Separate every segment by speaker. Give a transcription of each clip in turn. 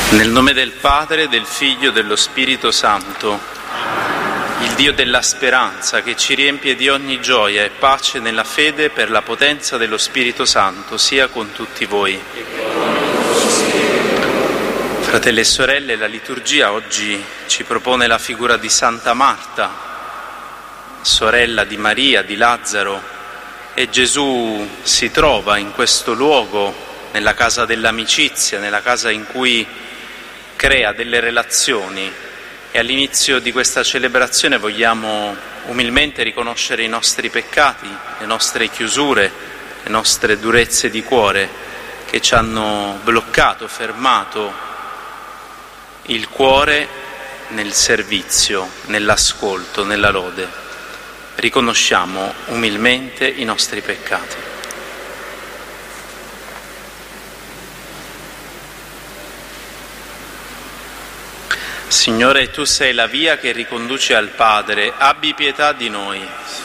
Speaker 1: Nel nome del Padre, del Figlio e dello Spirito Santo, il Dio della speranza che ci riempie di ogni gioia e pace nella fede per la potenza dello Spirito Santo, sia con tutti voi. Fratelli e sorelle, la liturgia oggi ci propone la figura di Santa Marta, sorella di Maria, di Lazzaro, e Gesù si trova in questo luogo, nella casa dell'amicizia, nella casa in cui crea delle relazioni, e all'inizio di questa celebrazione vogliamo umilmente riconoscere i nostri peccati, le nostre chiusure, le nostre durezze di cuore che ci hanno bloccato, fermato il cuore nel servizio, nell'ascolto, nella lode. Riconosciamo umilmente i nostri peccati. Signore, Tu sei la via che riconduce al Padre, abbi pietà di noi.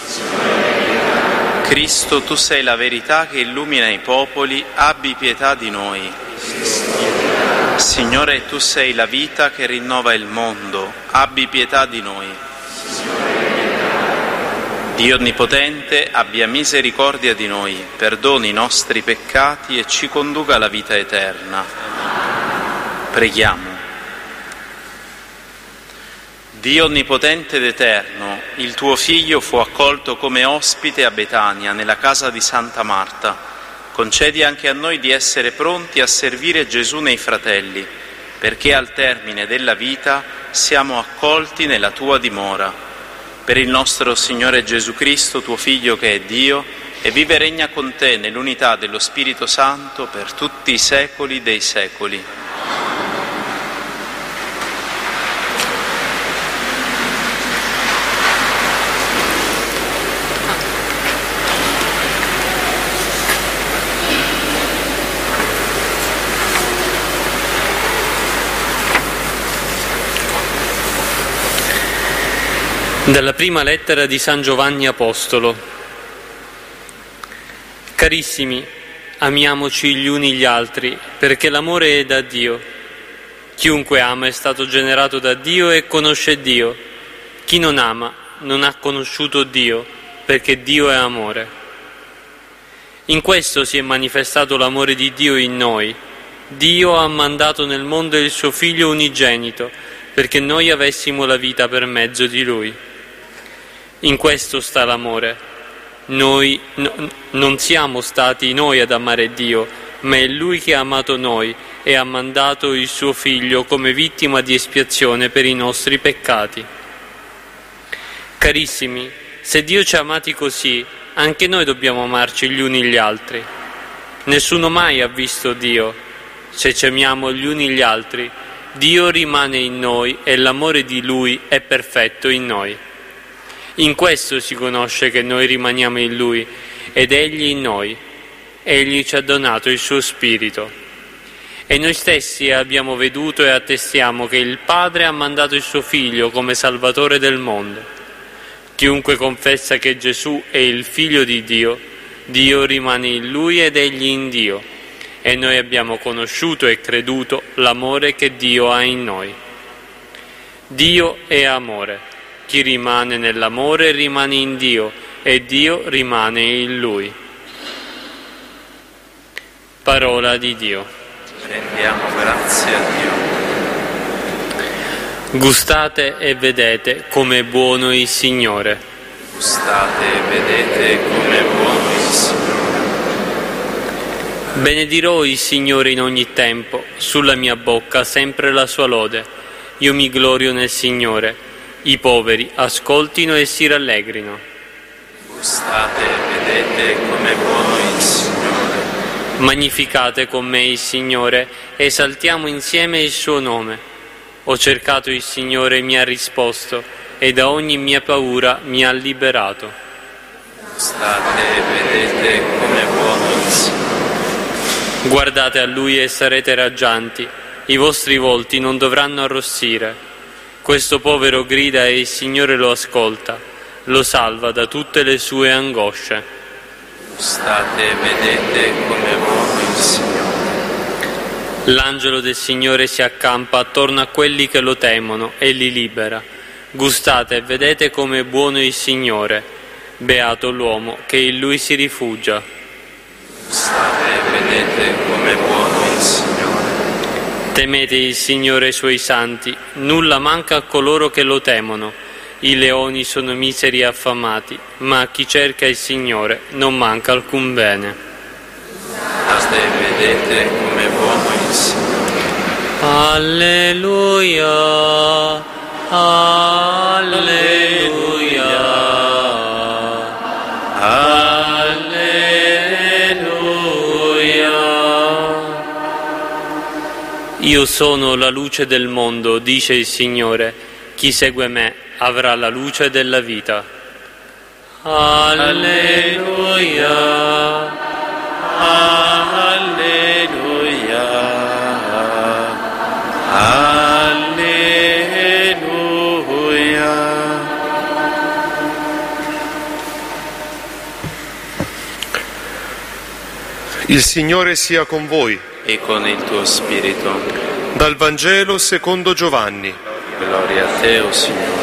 Speaker 1: Cristo, Tu sei la verità che illumina i popoli, abbi pietà di noi. Signore, Tu sei la vita che rinnova il mondo, abbi pietà di noi. Dio Onnipotente, abbia misericordia di noi, perdoni i nostri peccati e ci conduca alla vita eterna. Preghiamo. Dio Onnipotente ed Eterno, il Tuo Figlio fu accolto come ospite a Betania, nella casa di Santa Marta. Concedi anche a noi di essere pronti a servire Gesù nei fratelli, perché al termine della vita siamo accolti nella Tua dimora. Per il nostro Signore Gesù Cristo, Tuo Figlio che è Dio, e vive e regna con Te nell'unità dello Spirito Santo per tutti i secoli dei secoli.
Speaker 2: Dalla prima lettera di San Giovanni Apostolo. Carissimi, amiamoci gli uni gli altri, perché l'amore è da Dio. Chiunque ama è stato generato da Dio e conosce Dio. Chi non ama non ha conosciuto Dio, perché Dio è amore. In questo si è manifestato l'amore di Dio in noi. Dio ha mandato nel mondo il suo Figlio unigenito, perché noi avessimo la vita per mezzo di Lui. In questo sta l'amore. Non siamo stati noi ad amare Dio, ma è Lui che ha amato noi e ha mandato il suo Figlio come vittima di espiazione per i nostri peccati. Carissimi, se Dio ci ha amati così, anche noi dobbiamo amarci gli uni gli altri. Nessuno mai ha visto Dio. Se ci amiamo gli uni gli altri, Dio rimane in noi e l'amore di Lui è perfetto in noi. In questo si conosce che noi rimaniamo in Lui ed Egli in noi. Egli ci ha donato il suo Spirito. E noi stessi abbiamo veduto e attestiamo che il Padre ha mandato il suo Figlio come Salvatore del mondo. Chiunque confessa che Gesù è il Figlio di Dio, Dio rimane in Lui ed Egli in Dio. E noi abbiamo conosciuto e creduto l'amore che Dio ha in noi. Dio è amore. Chi rimane nell'amore rimane in Dio e Dio rimane in Lui. Parola di Dio.
Speaker 1: Rendiamo grazie a Dio.
Speaker 2: Gustate e vedete come è buono il Signore.
Speaker 1: Gustate e vedete come è buono il Signore.
Speaker 2: Benedirò il Signore in ogni tempo, sulla mia bocca sempre la sua lode. Io mi glorio nel Signore. I poveri ascoltino e si rallegrino.
Speaker 1: Gustate e vedete come è buono il Signore.
Speaker 2: Magnificate con me il Signore, esaltiamo insieme il suo nome. Ho cercato il Signore e mi ha risposto, e da ogni mia paura mi ha liberato.
Speaker 1: Gustate e vedete come è buono il Signore.
Speaker 2: Guardate a Lui e sarete raggianti, i vostri volti non dovranno arrossire. Questo povero grida e il Signore lo ascolta, lo salva da tutte le sue angosce.
Speaker 1: Gustate e vedete come è buono il Signore.
Speaker 2: L'angelo del Signore si accampa attorno a quelli che lo temono e li libera. Gustate e vedete come è buono il Signore. Beato l'uomo che in Lui si rifugia.
Speaker 1: Gustate e vedete come è buono il Signore.
Speaker 2: Temete il Signore e i Suoi santi, nulla manca a coloro che lo temono. I leoni sono miseri e affamati, ma a chi cerca il Signore non manca alcun bene.
Speaker 1: Gustate e vedete come è buono il Signore.
Speaker 2: Alleluia, alleluia, alleluia. Io sono la luce del mondo, dice il Signore. Chi segue me avrà la luce della vita. Alleluia.
Speaker 1: Alleluia, alleluia.
Speaker 3: Il Signore sia con voi.
Speaker 1: E con il tuo spirito.
Speaker 3: Dal Vangelo secondo Giovanni.
Speaker 1: Gloria a te, o Signore.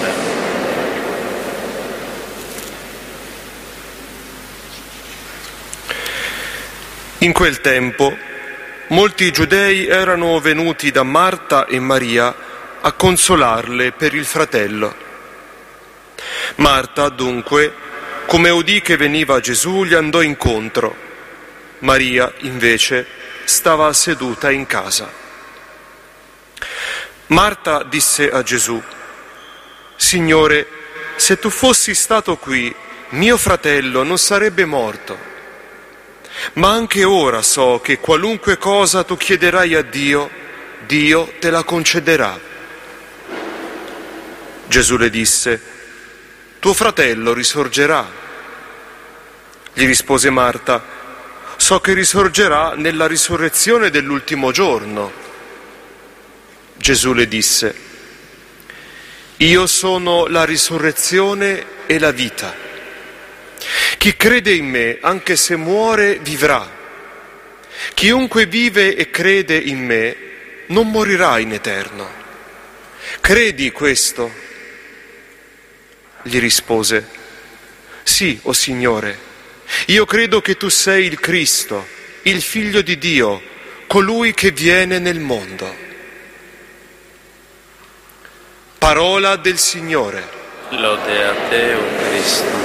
Speaker 3: In quel tempo molti giudei erano venuti da Marta e Maria a consolarle per il fratello. Marta, dunque, come udì che veniva Gesù, gli andò incontro. Maria, invece, stava seduta in casa. Marta disse a Gesù: Signore, se tu fossi stato qui, mio fratello non sarebbe morto. Ma anche ora so che qualunque cosa tu chiederai a Dio, Dio te la concederà. Gesù le disse: tuo fratello risorgerà. Gli rispose Marta: so che risorgerà nella risurrezione dell'ultimo giorno. Gesù le disse: io sono la risurrezione e la vita. Chi crede in me, anche se muore, vivrà. Chiunque vive e crede in me, non morirà in eterno. Credi questo? Gli rispose: sì, o Signore, io credo che tu sei il Cristo, il Figlio di Dio, colui che viene nel mondo. Parola del Signore.
Speaker 1: Lode a te, o Cristo.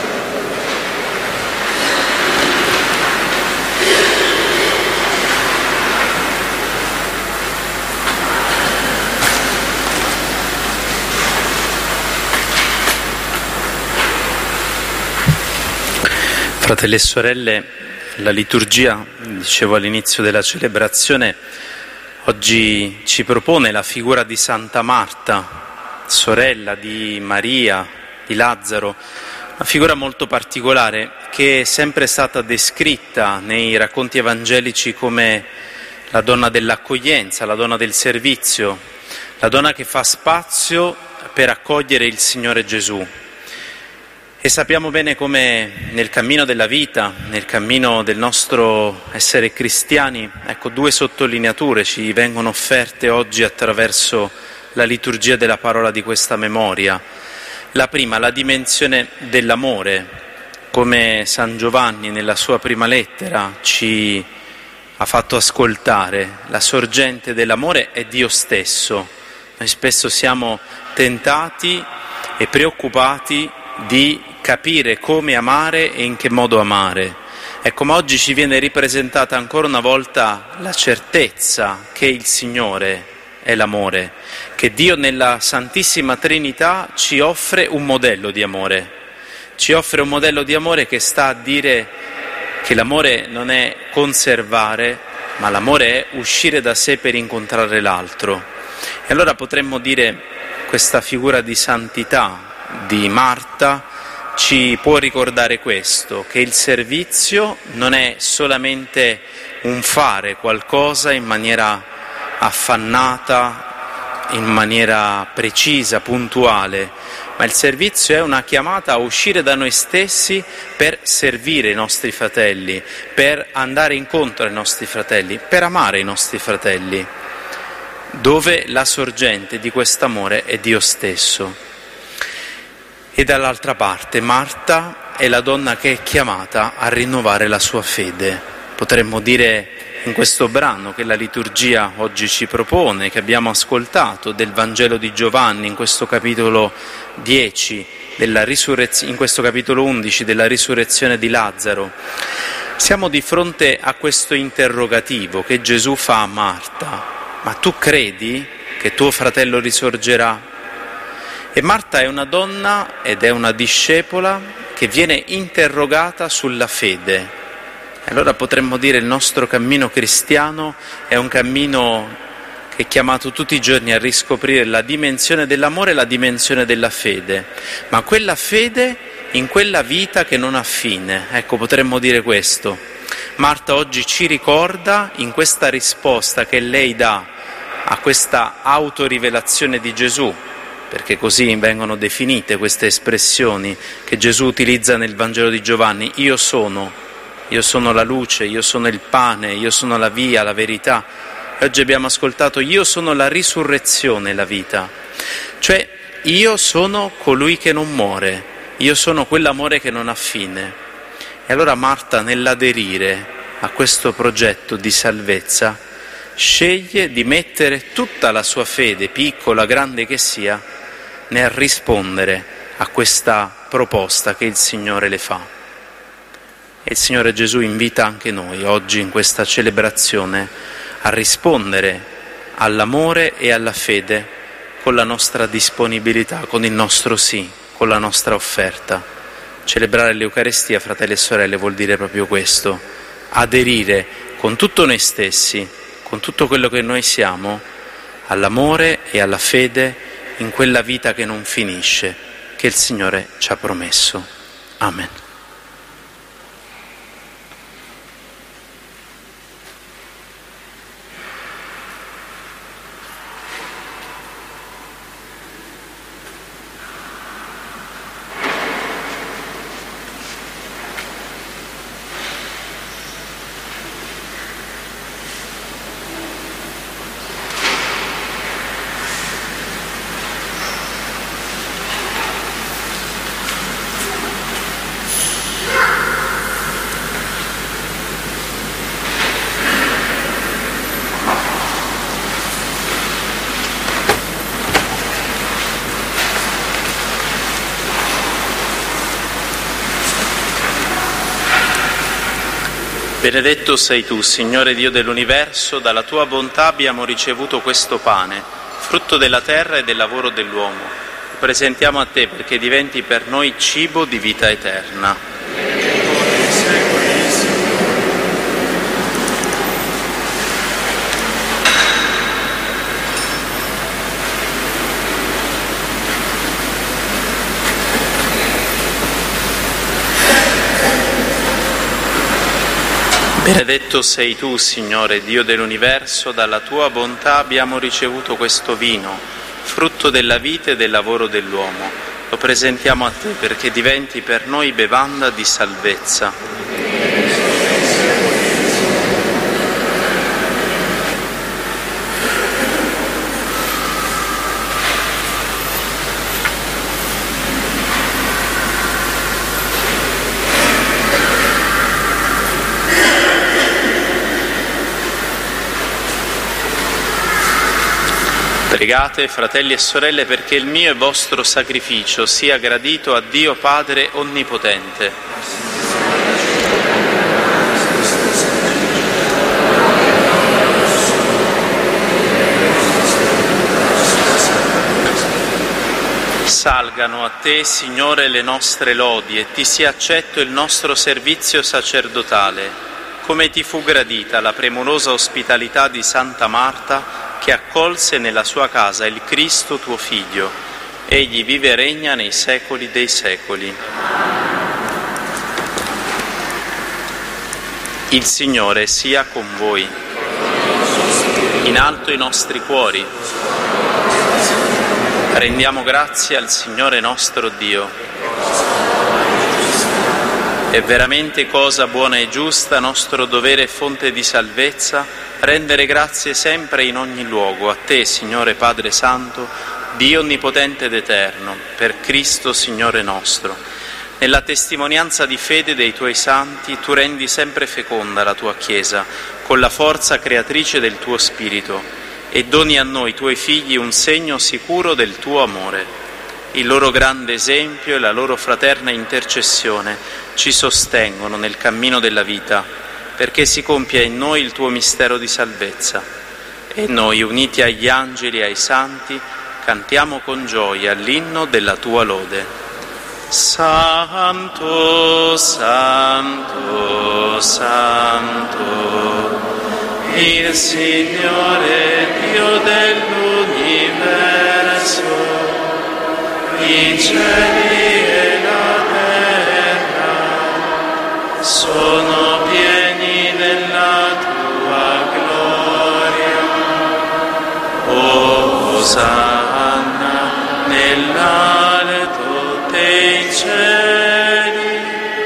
Speaker 1: Fratelli e sorelle, la liturgia, dicevo all'inizio della celebrazione, oggi ci propone la figura di Santa Marta, sorella di Maria, di Lazzaro, una figura molto particolare che è sempre stata descritta nei racconti evangelici come la donna dell'accoglienza, la donna del servizio, la donna che fa spazio per accogliere il Signore Gesù. E sappiamo bene come nel cammino della vita, nel cammino del nostro essere cristiani, ecco, due sottolineature ci vengono offerte oggi attraverso la liturgia della parola di questa memoria. La prima, la dimensione dell'amore, come San Giovanni nella sua prima lettera ci ha fatto ascoltare. La sorgente dell'amore è Dio stesso. Noi spesso siamo tentati e preoccupati di capire come amare e in che modo amare. Ecco, ma oggi ci viene ripresentata ancora una volta la certezza che il Signore è l'amore, che Dio nella Santissima Trinità ci offre un modello di amore. Ci offre un modello di amore che sta a dire che l'amore non è conservare, ma l'amore è uscire da sé per incontrare l'altro. E allora potremmo dire questa figura di santità di Marta ci può ricordare questo, che il servizio non è solamente un fare qualcosa in maniera affannata, in maniera precisa, puntuale, ma il servizio è una chiamata a uscire da noi stessi per servire i nostri fratelli, per andare incontro ai nostri fratelli, per amare i nostri fratelli, dove la sorgente di quest'amore è Dio stesso. E dall'altra parte Marta è la donna che è chiamata a rinnovare la sua fede. Potremmo dire in questo brano che la liturgia oggi ci propone, che abbiamo ascoltato del Vangelo di Giovanni, in questo capitolo 10, in questo capitolo 11 della risurrezione di Lazzaro. Siamo di fronte a questo interrogativo che Gesù fa a Marta: ma tu credi che tuo fratello risorgerà? E Marta è una donna ed è una discepola che viene interrogata sulla fede. Allora potremmo dire il nostro cammino cristiano è un cammino che è chiamato tutti i giorni a riscoprire la dimensione dell'amore e la dimensione della fede, ma quella fede in quella vita che non ha fine. Ecco, potremmo dire questo. Marta oggi ci ricorda, in questa risposta che lei dà a questa autorivelazione di Gesù, perché così vengono definite queste espressioni che Gesù utilizza nel Vangelo di Giovanni: io sono la luce, io sono il pane, io sono la via, la verità. E oggi abbiamo ascoltato: io sono la risurrezione e la vita. Cioè, io sono colui che non muore, io sono quell'amore che non ha fine. E allora Marta, nell'aderire a questo progetto di salvezza, sceglie di mettere tutta la sua fede, piccola, grande che sia, nel rispondere a questa proposta che il Signore le fa. E il Signore Gesù invita anche noi oggi in questa celebrazione a rispondere all'amore e alla fede con la nostra disponibilità, con il nostro sì, con la nostra offerta. Celebrare l'Eucaristia, fratelli e sorelle, vuol dire proprio questo: aderire con tutto noi stessi, con tutto quello che noi siamo, all'amore e alla fede in quella vita che non finisce, che il Signore ci ha promesso. Amen. Benedetto sei tu, Signore Dio dell'universo, dalla tua bontà abbiamo ricevuto questo pane, frutto della terra e del lavoro dell'uomo. Lo presentiamo a te perché diventi per noi cibo di vita eterna. Benedetto sei tu, Signore, Dio dell'universo, dalla tua bontà abbiamo ricevuto questo vino, frutto della vita e del lavoro dell'uomo. Lo presentiamo a te perché diventi per noi bevanda di salvezza. Pregate, fratelli e sorelle, perché il mio e vostro sacrificio sia gradito a Dio Padre Onnipotente. Salgano a te, Signore, le nostre lodi e ti sia accetto il nostro servizio sacerdotale, come ti fu gradita la premurosa ospitalità di Santa Marta, che accolse nella sua casa il Cristo tuo Figlio. Egli vive e regna nei secoli dei secoli. Il Signore sia con voi. In alto i nostri cuori. Rendiamo grazie al Signore nostro Dio. È veramente cosa buona e giusta, nostro dovere e fonte di salvezza, rendere grazie sempre in ogni luogo a Te, Signore Padre Santo, Dio onnipotente ed eterno, per Cristo Signore nostro. Nella testimonianza di fede dei Tuoi santi, Tu rendi sempre feconda la Tua Chiesa, con la forza creatrice del Tuo Spirito, e doni a noi, Tuoi figli, un segno sicuro del Tuo amore. Il loro grande esempio e la loro fraterna intercessione ci sostengono nel cammino della vita, perché si compia in noi il Tuo mistero di salvezza. E noi, uniti agli angeli e ai santi, cantiamo con gioia l'inno della Tua lode. Santo, Santo, Santo, il Signore Dio dell'universo, i cieli e la terra sono pieni della Tua gloria. Osanna nell'alto dei cieli,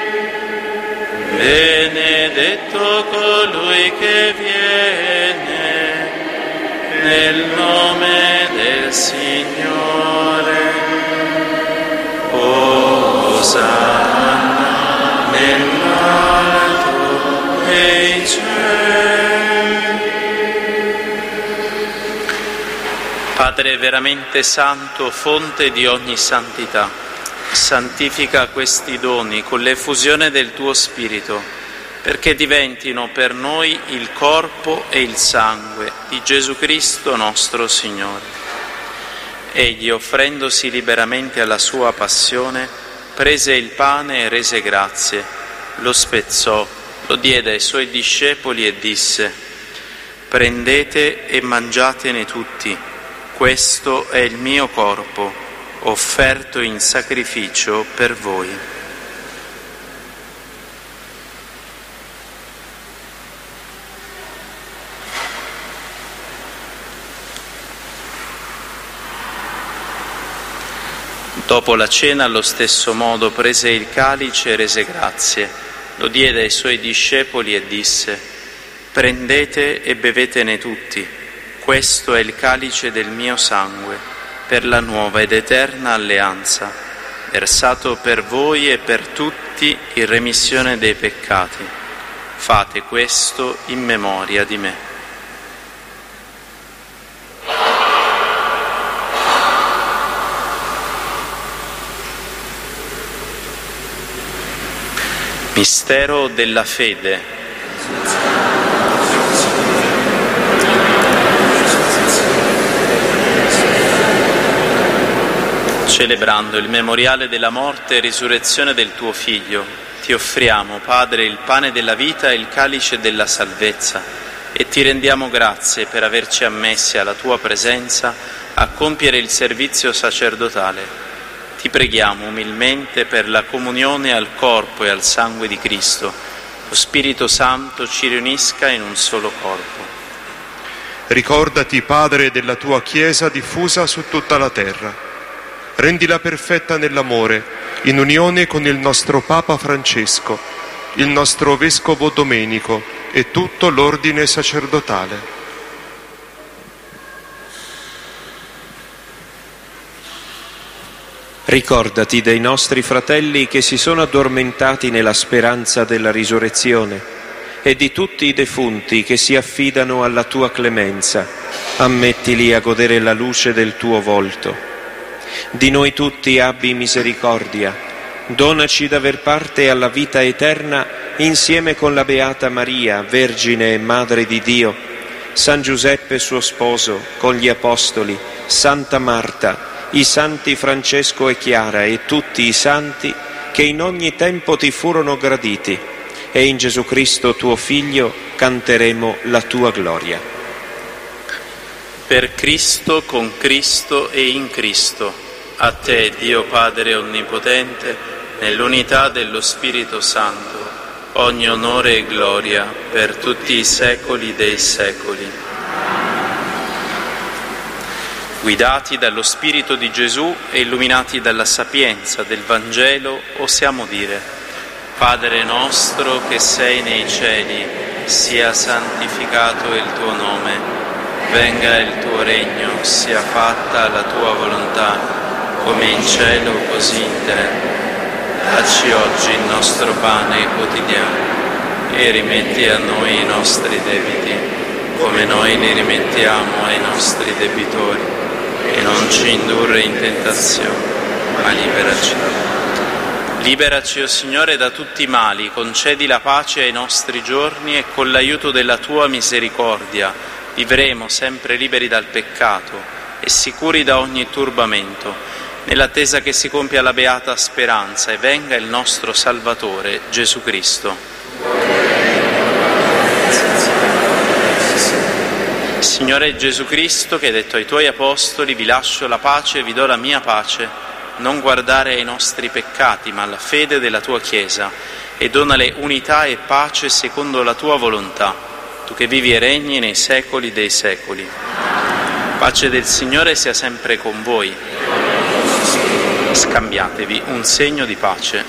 Speaker 1: benedetto colui che viene nel nome del Signore. Osanna nell'alto dei cieli. Padre veramente santo, fonte di ogni santità, santifica questi doni con l'effusione del Tuo Spirito, perché diventino per noi il corpo e il sangue di Gesù Cristo nostro Signore. Egli, offrendosi liberamente alla sua passione, prese il pane e rese grazie, lo spezzò, lo diede ai Suoi discepoli e disse: «Prendete e mangiatene tutti, questo è il mio corpo, offerto in sacrificio per voi». Dopo la cena, allo stesso modo, prese il calice e rese grazie, lo diede ai Suoi discepoli e disse: «Prendete e bevetene tutti, questo è il calice del mio sangue, per la nuova ed eterna alleanza, versato per voi e per tutti in remissione dei peccati. Fate questo in memoria di me». Mistero della fede. Celebrando il memoriale della morte e risurrezione del Tuo Figlio, Ti offriamo, Padre, il pane della vita e il calice della salvezza, e Ti rendiamo grazie per averci ammessi alla Tua presenza a compiere il servizio sacerdotale. Ti preghiamo umilmente per la comunione al corpo e al sangue di Cristo. Lo Spirito Santo ci riunisca in un solo corpo.
Speaker 3: Ricordati, Padre, della Tua Chiesa diffusa su tutta la terra. Rendila perfetta nell'amore, in unione con il nostro Papa Francesco, il nostro Vescovo Domenico e tutto l'ordine sacerdotale.
Speaker 4: Ricordati dei nostri fratelli che si sono addormentati nella speranza della risurrezione e di tutti i defunti che si affidano alla Tua clemenza. Ammettili a godere la luce del Tuo volto. Di noi tutti abbi misericordia. Donaci d'aver parte alla vita eterna insieme con la Beata Maria, Vergine e Madre di Dio, San Giuseppe suo sposo, con gli Apostoli, Santa Marta, i santi Francesco e Chiara e tutti i santi che in ogni tempo Ti furono graditi, e in Gesù Cristo Tuo Figlio canteremo la Tua gloria.
Speaker 1: Per Cristo, con Cristo e in Cristo, a Te, Dio Padre Onnipotente, nell'unità dello Spirito Santo, ogni onore e gloria per tutti i secoli dei secoli. Guidati dallo Spirito di Gesù e illuminati dalla sapienza del Vangelo, osiamo dire: Padre nostro che sei nei cieli, sia santificato il tuo nome, venga il tuo regno, sia fatta la tua volontà, come in cielo così in terra. Dacci oggi il nostro pane quotidiano e rimetti a noi i nostri debiti, come noi li rimettiamo ai nostri debitori, e non ci indurre in tentazione, ma liberaci dal male. Liberaci, o Signore, da tutti i mali, concedi la pace ai nostri giorni e con l'aiuto della tua misericordia vivremo sempre liberi dal peccato e sicuri da ogni turbamento, nell'attesa che si compia la beata speranza e venga il nostro Salvatore, Gesù Cristo. Signore Gesù Cristo, che hai detto ai tuoi apostoli: vi lascio la pace, vi do la mia pace, non guardare ai nostri peccati, ma alla fede della tua Chiesa, e donale unità e pace secondo la tua volontà, tu che vivi e regni nei secoli dei secoli. Pace del Signore sia sempre con voi. Scambiatevi un segno di pace.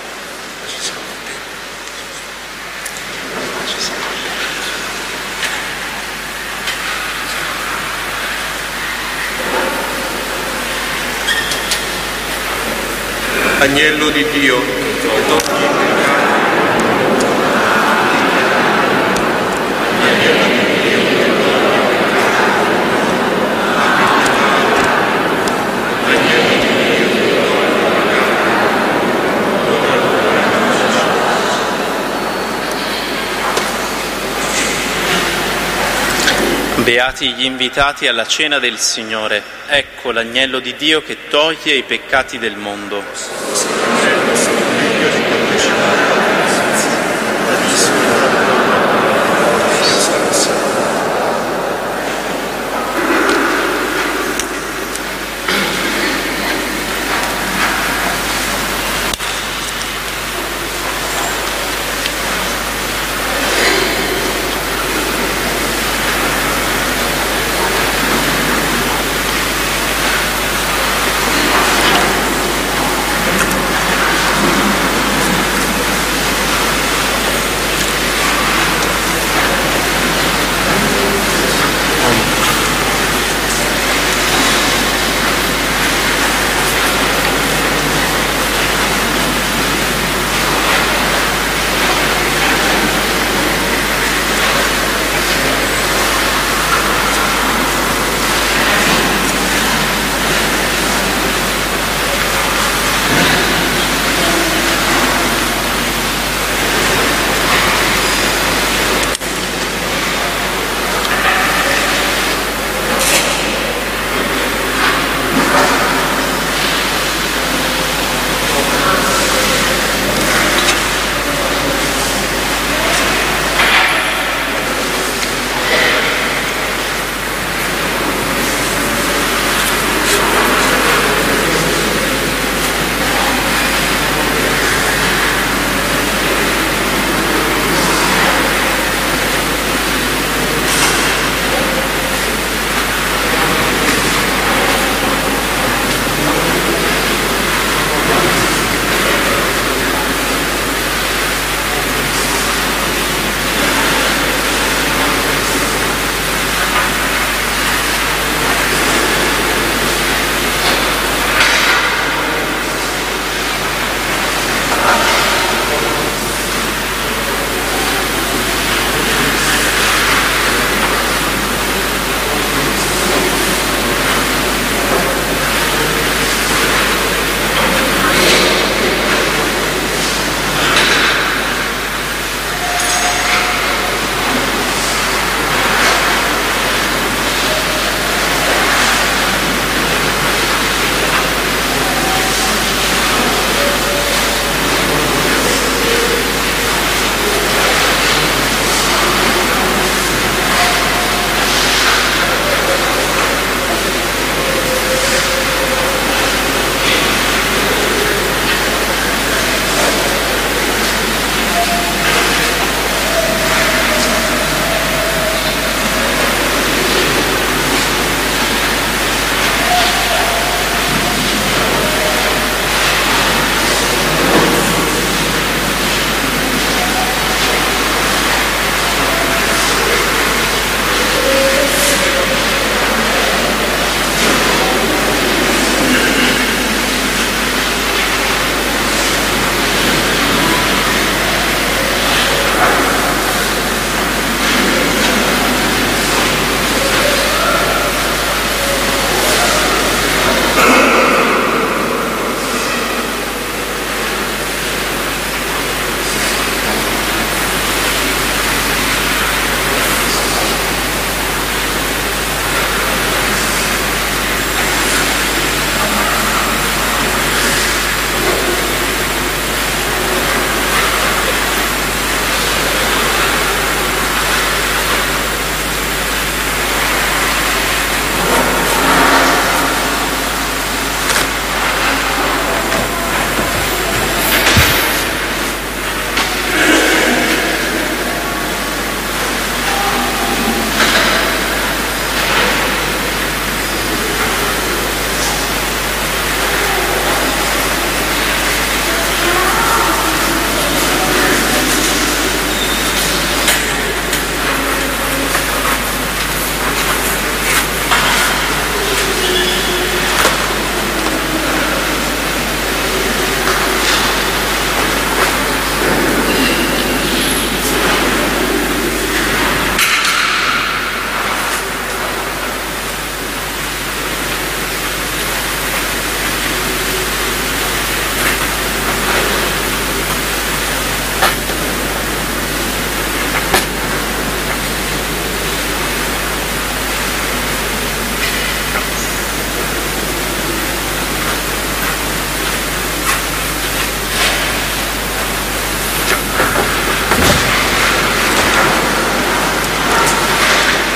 Speaker 3: Agnello di Dio, che togli i peccati.
Speaker 1: Beati gli invitati alla cena del Signore. Ecco l'agnello di Dio che toglie i peccati del mondo.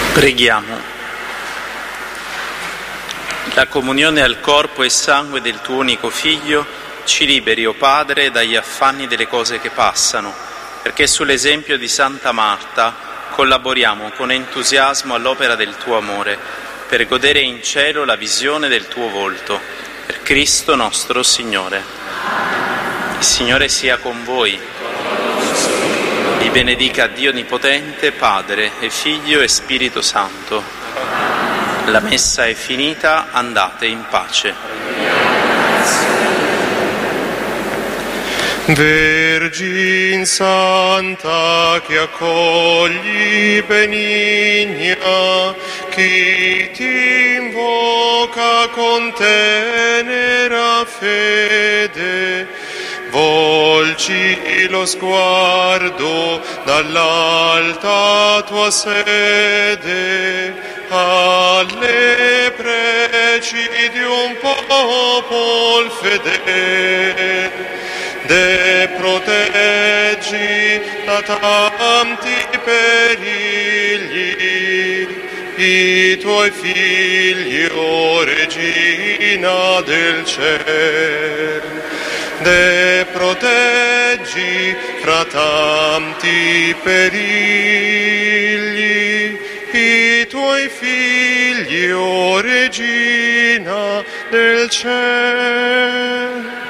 Speaker 1: Preghiamo. La comunione al corpo e sangue del tuo unico Figlio ci liberi, o Padre, dagli affanni delle cose che passano, perché sull'esempio di Santa Marta collaboriamo con entusiasmo all'opera del tuo amore, per godere in cielo la visione del tuo volto. Per Cristo nostro Signore. Il Signore sia con voi. Vi benedica Dio Onnipotente, Padre e Figlio e Spirito Santo. La messa è finita, andate in pace.
Speaker 3: Vergine Santa, che accogli benigna chi ti invoca con tenera fede, volgi lo sguardo dall'alta tua sede alle preci di un popol fedele. De proteggi da tanti perigli i tuoi figli, o Regina del ciel. De proteggi fra tanti perigli i tuoi figli, o Regina del ciel.